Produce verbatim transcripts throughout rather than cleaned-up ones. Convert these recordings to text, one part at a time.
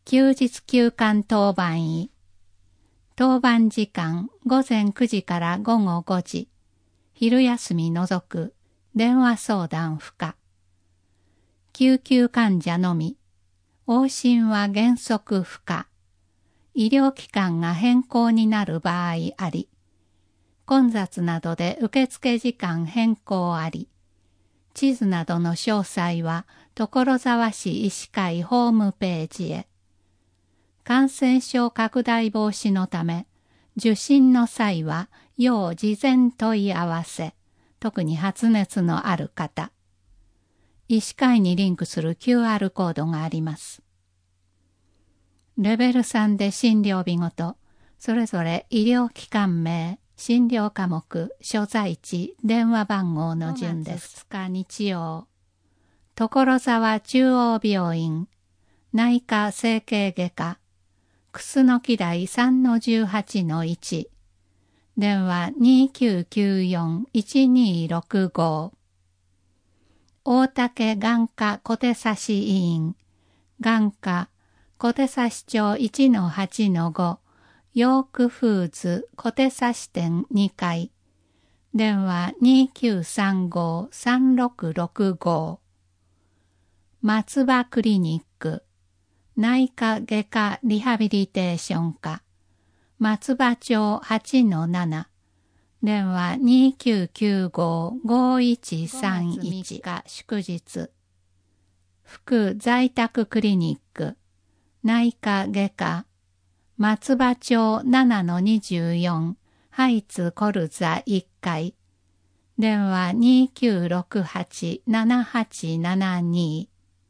休日休館当番医。当番時間午前くじから午後ごじ。昼休み除く電話相談不可。救急患者のみ。往診は原則不可。医療機関が変更になる場合あり。混雑などで受付時間変更あり。地図などの詳細は所沢市医師会ホームページへ。感染症拡大防止のため、受診の際は要事前問い合わせ、特に発熱のある方。医師会にリンクする キューアール コードがあります。レベルさんで診療日ごと、それぞれ医療機関名、診療科目、所在地、電話番号の順です。ふつか日曜。所沢中央病院、内科整形外科、楠木台 さんのじゅうはちのいち、電話 にきゅうきゅうよん いちにろくご。大竹眼科小手指医院、眼科、小手指町 いちのはちのご、ヨークフーズ小手指店にかい、電話 にきゅうさんご さんろくろくご。松葉クリニック、内科外科リハビリテーション科、松葉町 はちのなな、電話 にきゅうきゅうご ごいちさんいち。祝日。副在宅クリニック、内科外科、松葉町 ななのにじゅうよん、ハイツコルザいっかい、電話 にきゅうろくはち ななはちななに。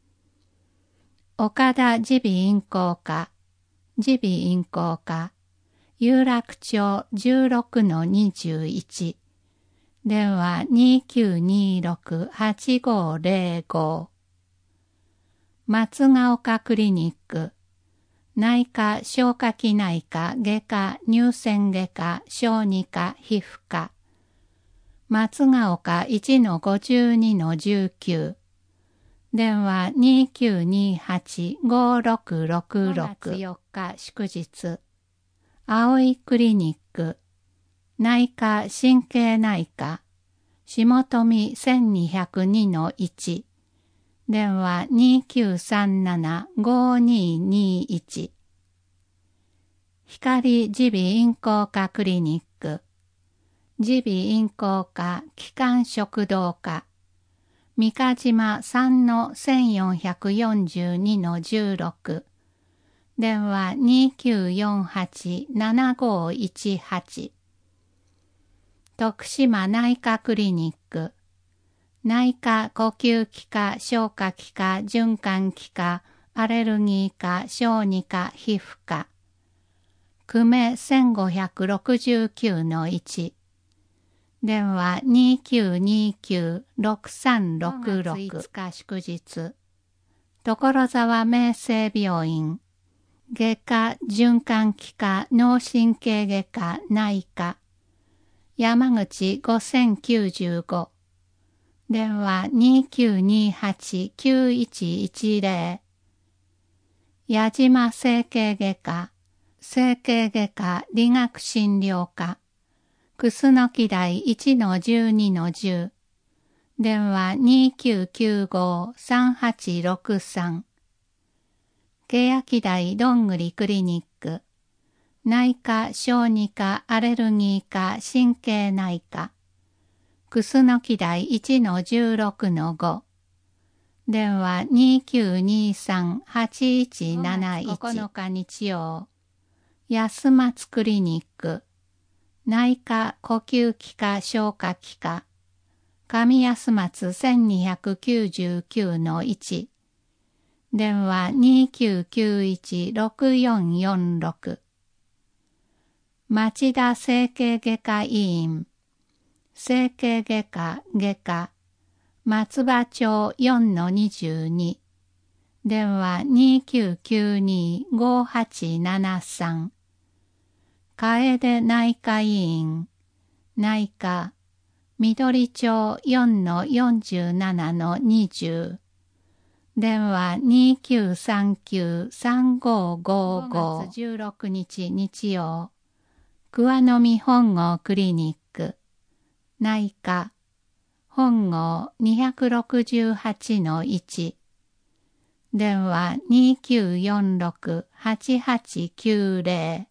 岡田耳鼻咽喉科、耳鼻咽喉科、有楽町 じゅうろくのにじゅういち、電話 にきゅうにろく はちごぜろご。松ヶ丘クリニック、内科消化器内科外科乳腺外科小児科皮膚科、松ヶ丘 いちのごじゅうにのじゅうきゅう、電話 にきゅうにはち ごろくろくろく。よっか祝日。葵クリニック、内科神経内科、下富 せんにひゃくにのいち、電話 にきゅうさんなな ごににいち。光耳鼻咽喉科クリニック、耳鼻咽喉科気管食道科、三ヶ島 さんのせんよんひゃくよんじゅうにのじゅうろく、電話 にきゅうよんはち ななごいちはち。徳島内科クリニック、内科呼吸器科消化器科循環器科アレルギー科小児科皮膚科、久米 せんごひゃくろくじゅうきゅうのいち、電話 にきゅうにきゅう ろくさんろくろく。いつか祝日。所沢明生病院、外科循環器科脳神経外科内科、山口ごせんきゅうじゅうご、電話 にきゅうにはち きゅういちいちぜろ。矢島整形外科、整形外科理学診療科、楠木台 いちのじゅうにのじゅう、電話 にきゅうきゅうご さんはちろくさん。欅台どんぐりクリニック、内科小児科アレルギー科神経内科、楠木台 いちのじゅうろくのご、電話 にきゅうにさん はちいちなないち。ここのか日曜。安松クリニック、内科呼吸器科消化器科、上安松 せんにひゃくきゅうじゅうきゅうのいち、電話 にきゅうきゅういち ろくよんよんろく。町田整形外科医院、整形外科外科、松葉町 よんのにじゅうに、電話 にきゅうきゅうに ごはちななさん。楓内科医院、内科、緑町 よんのよんじゅうななのにじゅう、 電話 にきゅうさんきゅうさんごごご。ごがつじゅうろくにち日曜。桑の実本郷クリニック。内科。本郷 にひゃくろくじゅうはちのいち。電話 にきゅうよんろく はちはちきゅうぜろ。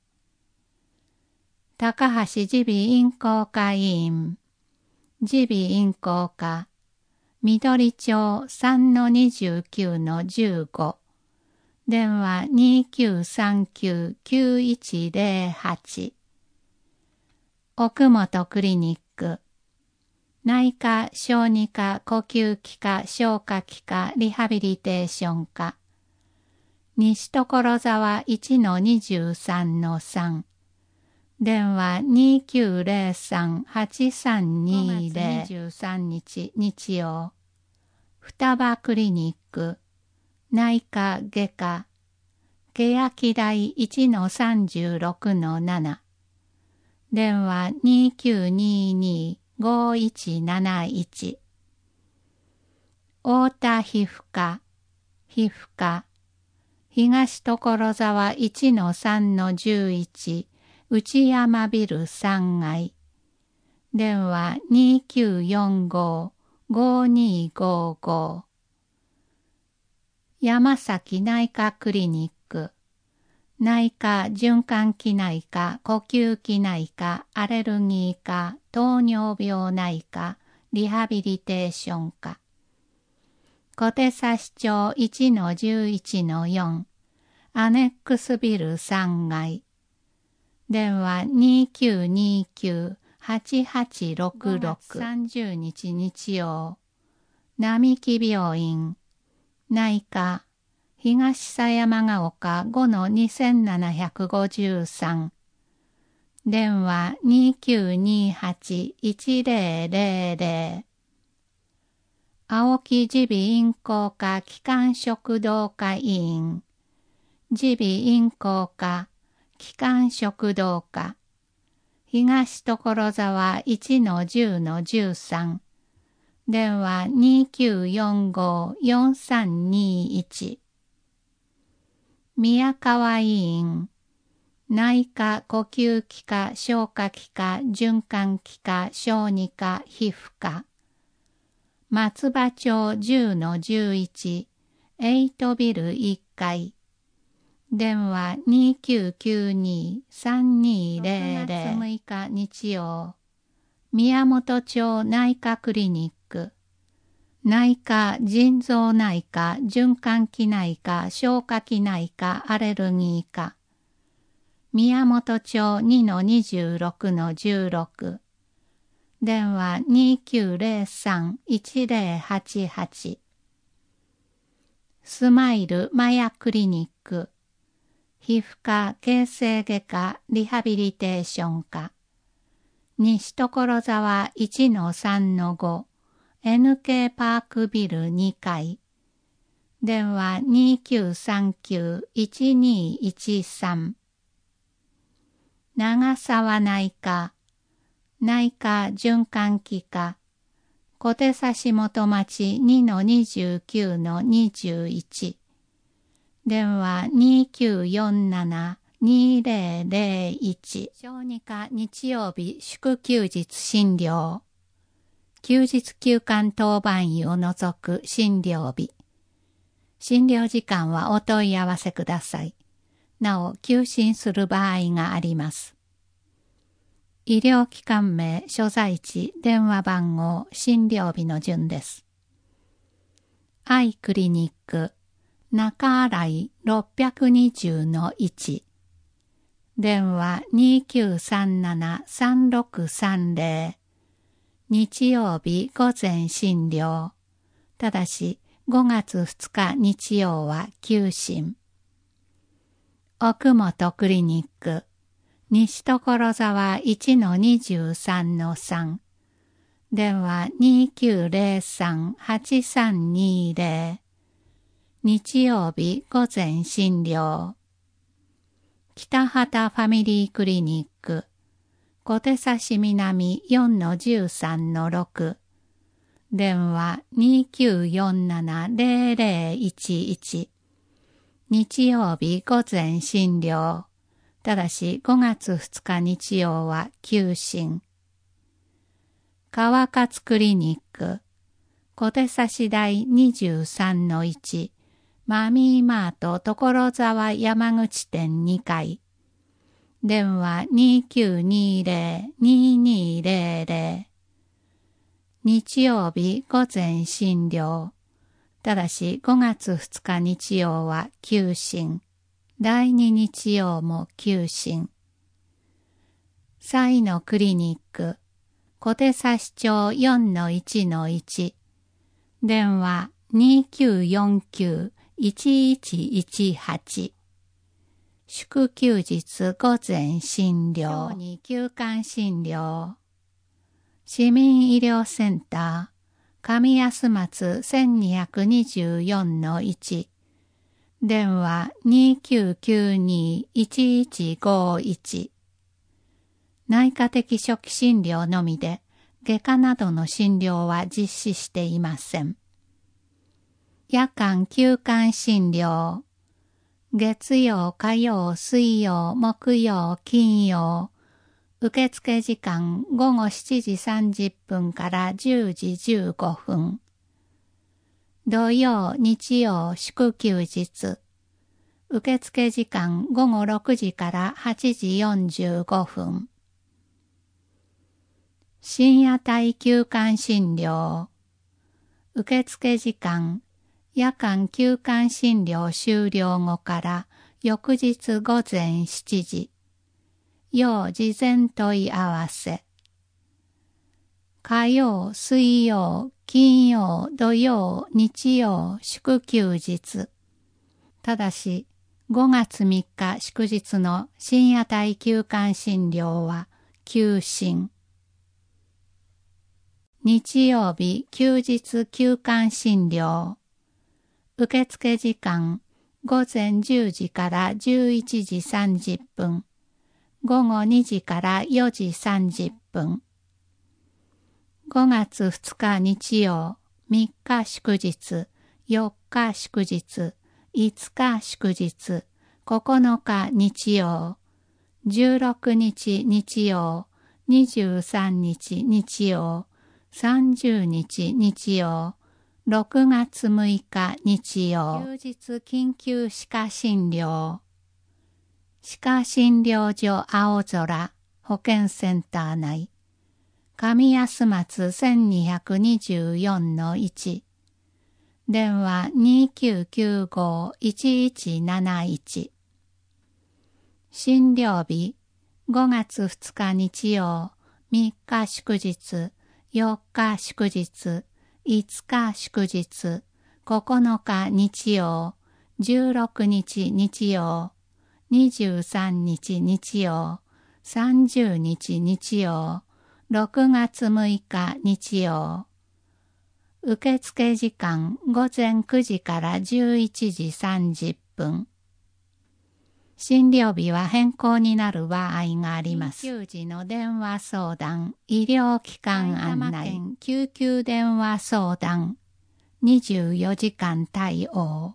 高橋耳鼻咽喉科医院。耳鼻咽喉科。緑町 さんのにじゅうきゅうのじゅうご。電話 にきゅうさんきゅう きゅういちぜろはち。奥本クリニック。内科、小児科、呼吸器科、消化器科、リハビリテーション科。西所沢 いちのにじゅうさんのさん。電話 にきゅうぜろさん はちさんにぜろ。ごがつにじゅうさんにち日曜。双葉クリニック。内科外科。欅台 いちのさんじゅうろくのなな。電話 にきゅうにに ごいちなないち。太田皮膚科。皮膚科。東所沢 いちのさんのじゅういち。内山ビルさんがい。電話 にきゅうよんご ごにごご。山崎内科クリニック。内科、循環器内科、呼吸器内科、アレルギー科、糖尿病内科、リハビリテーション科。小手指町 いちのじゅういちのよん。アネックスビルさんがい。電話 にきゅうにきゅう はちはちろくろく。ごがつさんじゅうにち日曜。並木病院。内科。東狭山ヶ丘 ごのにせんななひゃくごじゅうさん。電話 にきゅうにはち いちぜろぜろぜろ。青木耳鼻咽喉科気管食道科医院。耳鼻咽喉科気管食道科。東所沢 いちのじゅうのじゅうさん。電話 にきゅうよんご よんさんにいち。宮川医院。内科、呼吸器科、消化器科、循環器科、小児科、皮膚科。松葉町 じゅうのじゅういち。エイトビルいっかい。電話 にきゅうきゅうに さんにぜろぜろ。ろくがつむいか日曜。宮本町内科クリニック。内科、腎臓内科、循環器内科、消化器内科、アレルギー科。宮本町 にのにじゅうろくのじゅうろく。電話 にきゅうぜろさん いちぜろはちはち。スマイルマヤクリニック。皮膚科、形成外科、リハビリテーション科。西所沢 いちのさんのご。エヌケー パークビルにかい。電話 にきゅうさんきゅう いちにいちさん。長沢内科。内科循環器科。小手指元町 にのにじゅうきゅうのにじゅういち。電話 にきゅうよんなな にぜろぜろいち。小児科日曜日祝休日診療。休日休館当番医を除く診療日。診療時間はお問い合わせください。なお、休診する場合があります。医療機関名、所在地、電話番号、診療日の順です。アイクリニック、中新井 ろっぴゃくにじゅうのいち。電話 にきゅうさんなな さんろくさんぜろ。日曜日午前診療。ただしごがつふつか日曜は休診。奥本クリニック。西所沢 いちのにじゅうさんのさん。電話 にきゅうぜろさん はちさんにぜろ。日曜日午前診療。北畑ファミリークリニック。小手指南 よんのじゅうさんのろく。 電話 にきゅうよんなな ゼロゼロいちいち。日曜日午前診療。ただしごがつふつか日曜は休診。川勝クリニック。小手差し台 にじゅうさんのいち。マミーマート所沢山口店にかい。電話 にきゅうにゼロ ににゼロゼロ。日曜日午前診療。ただしごがつふつか日曜は休診。だいに日曜も休診。西のクリニック。小手差し町 よんのいちのいち。電話 にきゅうよんきゅう いちいちいちはち。祝休日午前診療。に休館診療。市民医療センター。上安松 せんにひゃくにじゅうよんのいち。電話 にきゅうきゅうに いちいちごいち。内科的初期診療のみで、外科などの診療は実施していません。夜間休館診療。月曜、火曜、水曜、木曜、金曜。受付時間ごごしちじさんじゅっぷんからじゅうじじゅうごふん。土曜、日曜、祝休日。受付時間ごごろくじからはちじよんじゅうごふん。深夜帯休館診療。受付時間、夜間休館診療終了後から翌日午前しちじ。要事前問い合わせ。火曜、水曜、金曜、土曜、日曜、祝休日。ただし、ごがつみっか祝日の深夜帯休館診療は休診。日曜日休日休館診療。受付時間午前じゅうじからじゅういちじさんじゅっぷん。午後にじからよじさんじゅっぷん。ごがつふつか日曜、みっか祝日、よっか祝日、いつか祝日、ここのか日曜、じゅうろくにち日曜、にじゅうさんにち日曜、さんじゅうにち日曜、ろくがつむいか日曜。休日緊急歯科診療。歯科診療所青空保健センター内。上安松 せんにひゃくにじゅうよんのいち。電話 にきゅうきゅうご いちいちなないち。診療日ごがつふつか日曜、みっか祝日、よっか祝日、いつか祝日、ここのか日曜、じゅうろくにち日曜、にじゅうさんにち日曜、さんじゅうにち日曜、ろくがつむいか日曜。受付時間午前くじからじゅういちじさんじゅっぷん。診療日は変更になる場合があります。緊急時の電話相談、医療機関案内、救急電話相談、にじゅうよじかん対応。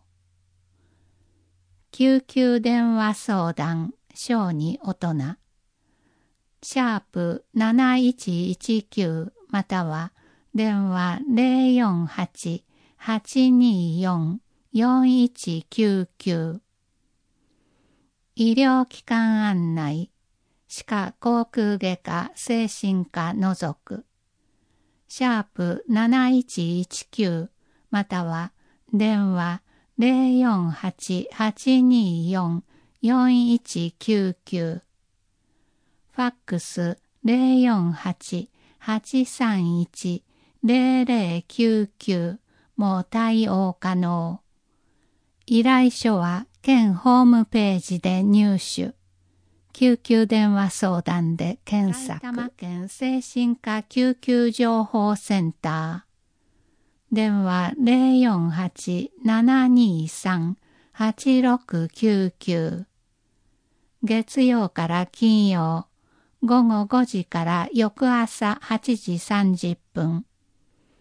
救急電話相談、小児大人。シャープなないちいちきゅうまたは電話 ゼロよんはち はちによん よんいちきゅうきゅう。医療機関案内、歯科口腔外科精神科除く。シャープなないちいちきゅうまたは電話 ゼロよんはち はちによん よんいちきゅうきゅう。ファックス ゼロよんはち はちさんいち ゼロゼロきゅうきゅうも対応可能。依頼書は県ホームページで入手。救急電話相談で検索。埼玉県精神科救急情報センター。電話 ゼロよんはち ななにさん はちろくきゅうきゅう。月曜から金曜、ごごごじから翌朝はちじさんじゅっぷん。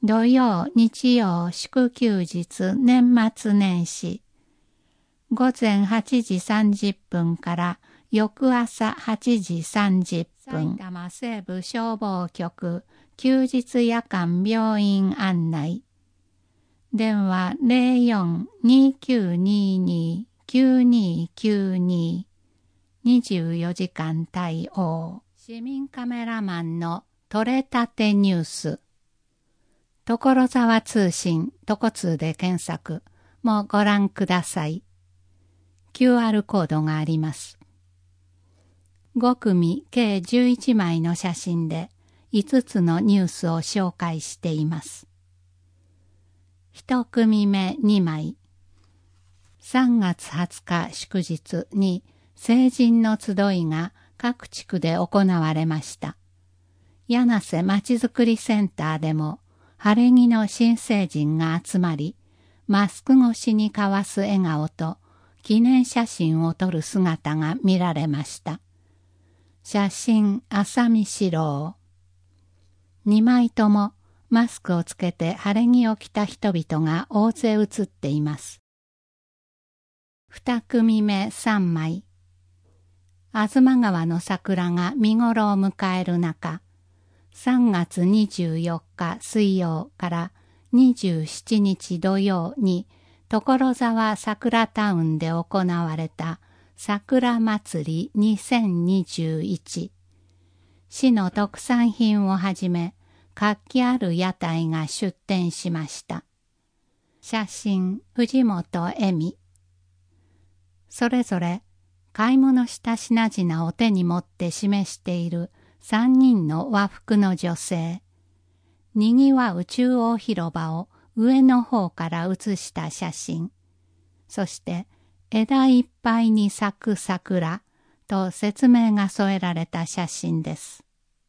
土曜、日曜、祝休日、年末年始。午前はちじさんじゅっぷんから翌朝はちじさんじゅっぷん。埼玉西部消防局休日夜間病院案内。電話 ゼロよん にきゅうにに きゅうにきゅうに にじゅうよじかん対応。市民カメラマンの撮れたてニュース。所沢通信、とこ通で検索もご覧ください。キューアール コードがあります。ご組計じゅういちまいの写真でいつつのニュースを紹介しています。いち組目にまい。さんがつはつか祝日に成人の集いが各地区で行われました。柳瀬まちづくりセンターでも晴れ着の新成人が集まり、マスク越しに交わす笑顔と記念写真を撮る姿が見られました。写真、浅見四郎。にまいともマスクをつけて晴れ着を着た人々が大勢写っています。に組目さんまい。吾妻川の桜が見頃を迎える中、さんがつにじゅうよっか水曜からにじゅうしちにち土曜に所沢桜タウンで行われた桜祭りにせんにじゅういち。市の特産品をはじめ活気ある屋台が出店しました。写真、藤本恵美。それぞれ買い物した品々を手に持って示しているさんにんの和服の女性。にぎわう中央広場を上の方から写した写真。そして枝いっぱいに咲く桜と説明が添えられた写真です。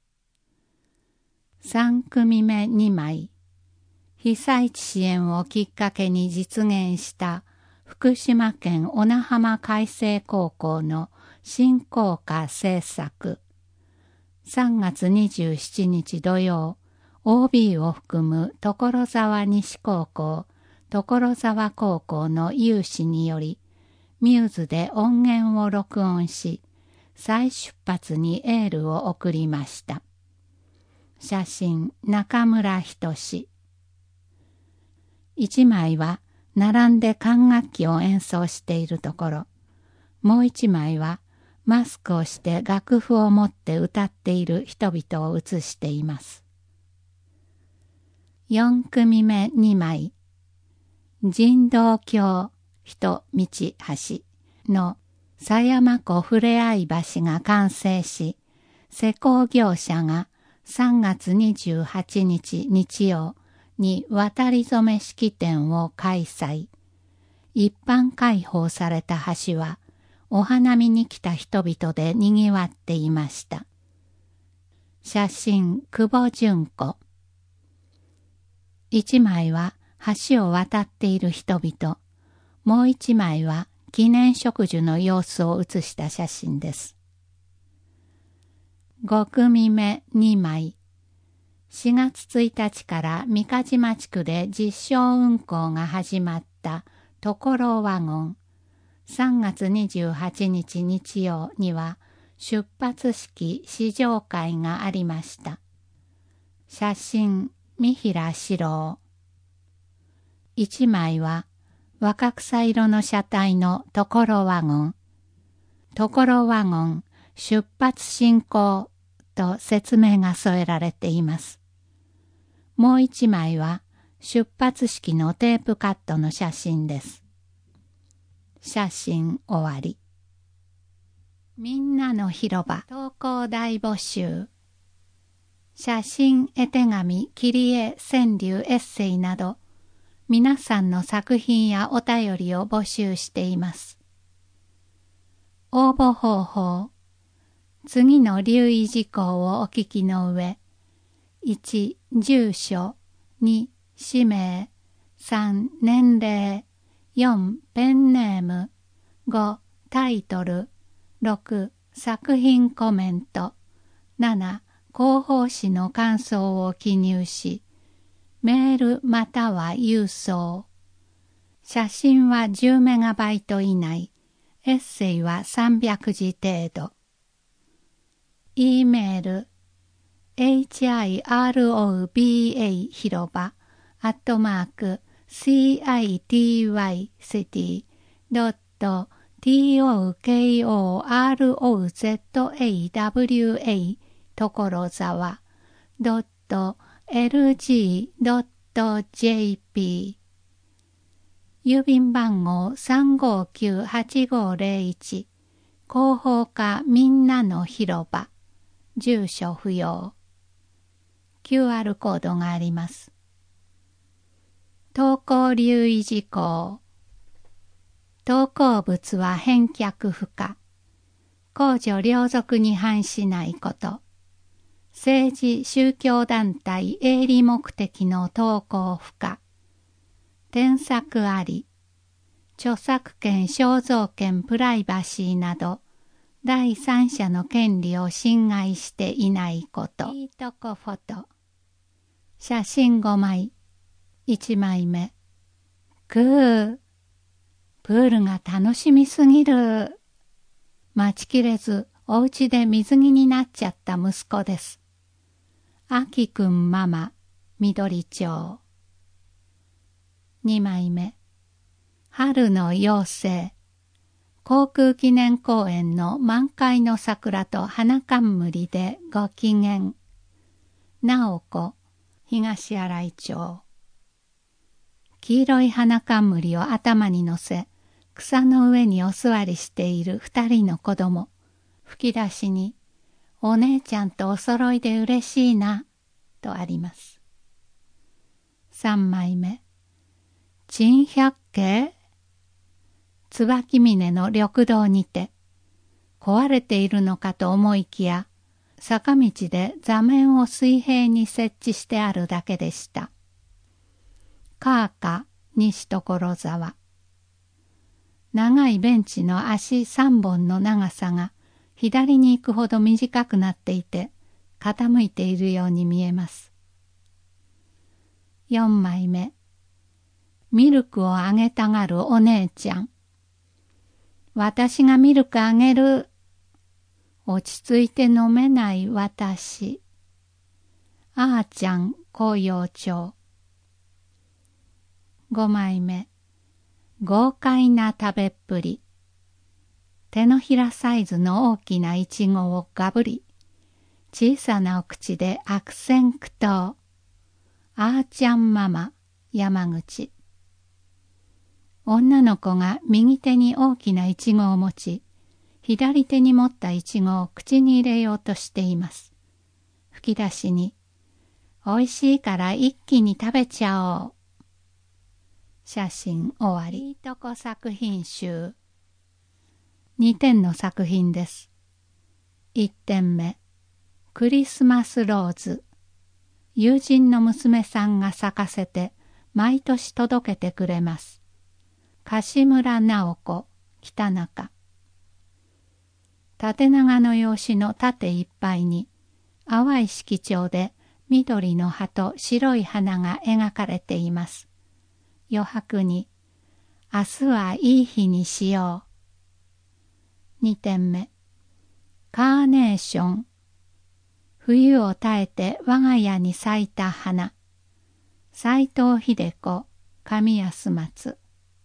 さん組目にまい。被災地支援をきっかけに実現した福島県小名浜海星高校の新校歌制作。さんがつにじゅうしちにち土曜、オービー を含む所沢西高校、所沢高校の有志により、ミューズで音源を録音し、再出発にエールを送りました。写真、中村仁。一枚は並んで管楽器を演奏しているところ、もう一枚はマスクをして楽譜を持って歌っている人々を写しています。よん組目にまい。人道橋人道橋の狭山湖ふれあい橋が完成し、施工業者がさんがつにじゅうはちにち日曜に渡り初め式典を開催。一般開放された橋はお花見に来た人々でにぎわっていました。写真、久保純子。一枚は橋を渡っている人々、もう一枚は記念植樹の様子を写した写真です。ご組目にまい。しがつついたちから三ヶ島地区で実証運行が始まったところワゴン。さんがつにじゅうはちにち日曜には出発式試乗会がありました。写真、三平四郎。一枚は若草色の車体のところワゴン。ところワゴン出発進行と説明が添えられています。もう一枚は出発式のテープカットの写真です。写真終わり。みんなの広場投稿大募集。写真、絵手紙、切り絵、川柳、エッセイなど皆さんの作品やお便りを募集しています。応募方法。次の留意事項をお聞きの上、いち、住所、に、氏名、さん、年齢、よん、ペンネーム、ご、タイトル、ろく、作品コメント、なな、広報誌の感想を記入し、 メールまたは郵送。写真はじゅうメガバイト以内。エッセイはさんびゃくじ程度。E メール hiroba 広場アットマーク citycity.tokorozawa 所沢 .lg.jp 郵便番号 さんごきゅうはちごゼロいち 広報課みんなの広場住所不要 キューアール コードがあります。投稿留意事項投稿物は返却不可公序良俗に反しないこと政治宗教団体営利目的の投稿不可添削あり著作権肖像権プライバシーなど第三者の権利を侵害していないこと。いいとこフォト。写真ごまい。いちまいめ。ぐー。プールが楽しみすぎる。待ちきれずお家で水着になっちゃった息子です。あきくんママ、緑町。にまいめ。春の妖精。航空記念公園の満開の桜と花冠でご機嫌。なおこ、東新井町。黄色い花冠を頭に乗せ、草の上にお座りしている二人の子供。吹き出しに、お姉ちゃんとお揃いで嬉しいな、とあります。三枚目。珍百景椿峰の緑道にて、壊れているのかと思いきや、坂道で座面を水平に設置してあるだけでした。カーカ、西所沢。長いベンチの足三本の長さが左に行くほど短くなっていて、傾いているように見えます。四枚目。ミルクをあげたがるお姉ちゃん。私がミルクあげる。落ち着いて飲めない私。あーちゃん、紅葉町。ごまいめ。豪快な食べっぷり。手のひらサイズの大きないちごをがぶり。小さなお口で悪戦苦闘。あーちゃんママ、山口。女の子が右手に大きないちごを持ち、左手に持ったいちごを口に入れようとしています。吹き出しに、おいしいから一気に食べちゃおう。写真終わり。いいとこ作品集。にてんの作品です。いってんめ。クリスマスローズ。友人の娘さんが咲かせて、毎年届けてくれます。樫村直子、北中。縦長の用紙の縦いっぱいに、淡い色調で緑の葉と白い花が描かれています。余白に、明日はいい日にしよう。にてんめ。カーネーション。冬を耐えて我が家に咲いた花。斎藤秀子、上安松。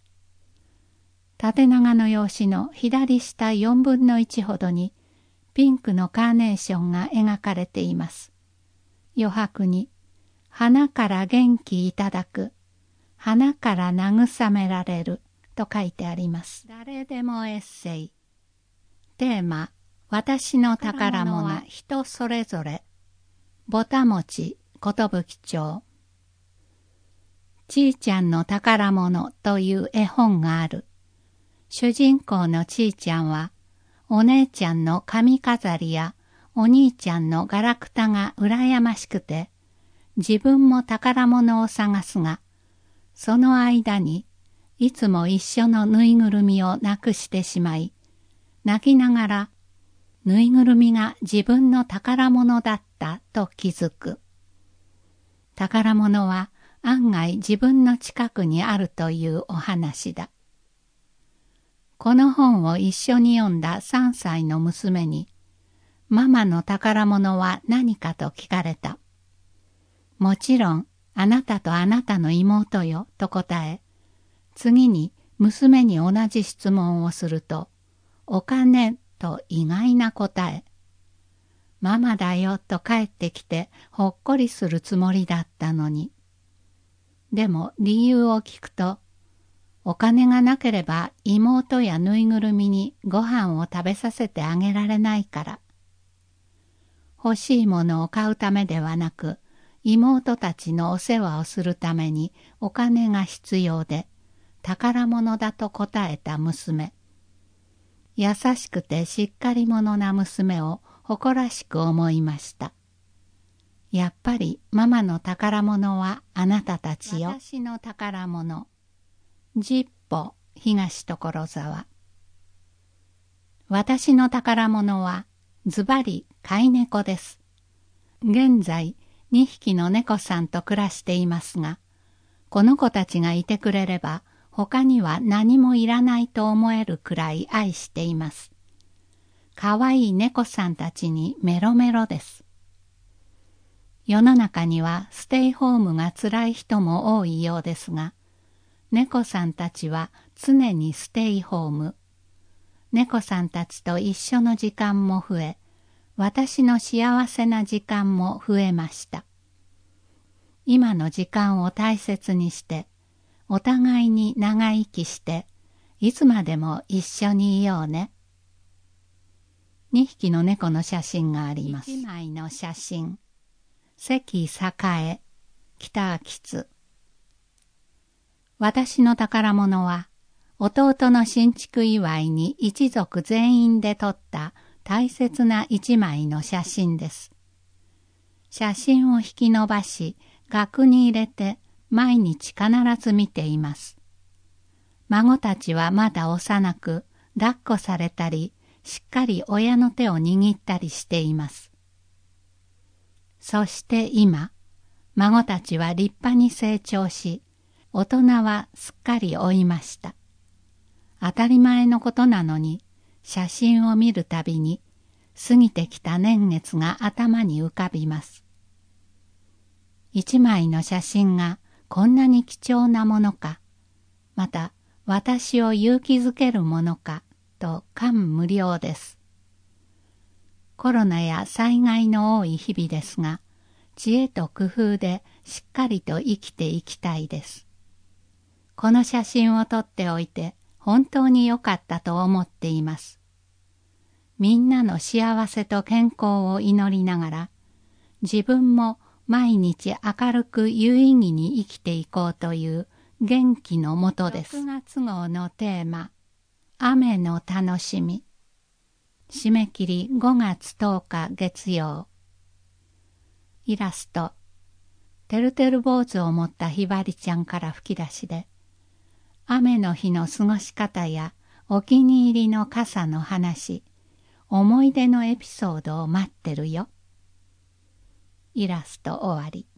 縦長の用紙の左下よんぶんのいちほどにピンクのカーネーションが描かれています。余白に花から元気いただく、花から慰められると書いてあります。誰でもエッセイ。テーマ、私の宝物は人それぞれ。ぼたもち、ことぶき町。ちーちゃんの宝物という絵本がある。主人公のちーちゃんは、お姉ちゃんの髪飾りやお兄ちゃんのガラクタが羨ましくて、自分も宝物を探すが、その間にいつも一緒のぬいぐるみをなくしてしまい、泣きながら、ぬいぐるみが自分の宝物だったと気づく。宝物は案外自分の近くにあるというお話だ。この本を一緒に読んださんさいの娘に、ママの宝物は何かと聞かれた。もちろん、あなたとあなたの妹よ、と答え、次に娘に同じ質問をすると、お金と意外な答え。ママだよと帰ってきてほっこりするつもりだったのに。でも理由を聞くと、お金がなければ妹やぬいぐるみにご飯を食べさせてあげられないから。欲しいものを買うためではなく、妹たちのお世話をするためにお金が必要で、宝物だと答えた娘。優しくてしっかり者な娘を誇らしく思いました。やっぱりママの宝物はあなたたちよ。私の宝物。十歩東所沢。私の宝物はズバリ飼い猫です。現在にひきの猫さんと暮らしていますが、この子たちがいてくれれば他には何もいらないと思えるくらい愛しています。かわいい猫さんたちにメロメロです。世の中にはステイホームがつらい人も多いようですが、猫さんたちは常にステイホーム。猫さんたちと一緒の時間も増え、私の幸せな時間も増えました。今の時間を大切にして、お互いに長生きして、いつまでも一緒にいようね。にひきの猫の写真があります。いちまいの写真。関栄、北秋津。私の宝物は、弟の新築祝いに一族全員で撮った大切な一枚の写真です。写真を引き伸ばし、額に入れて毎日必ず見ています。孫たちはまだ幼く、抱っこされたり、しっかり親の手を握ったりしています。そして今、孫たちは立派に成長し、大人はすっかり老いました。当たり前のことなのに、写真を見るたびに、過ぎてきた年月が頭に浮かびます。一枚の写真がこんなに貴重なものか、また私を勇気づけるものか、と感無量です。コロナや災害の多い日々ですが、知恵と工夫でしっかりと生きていきたいです。この写真を撮っておいて本当に良かったと思っています。みんなの幸せと健康を祈りながら、自分も毎日明るく有意義に生きていこうという元気のもとです。ろくがつ号のテーマ、雨の楽しみ。締め切りごがつとおか月曜。イラスト。てるてる坊主を持ったひばりちゃんから吹き出しで、雨の日の過ごし方やお気に入りの傘の話、思い出のエピソードを待ってるよ。イラスト終わり。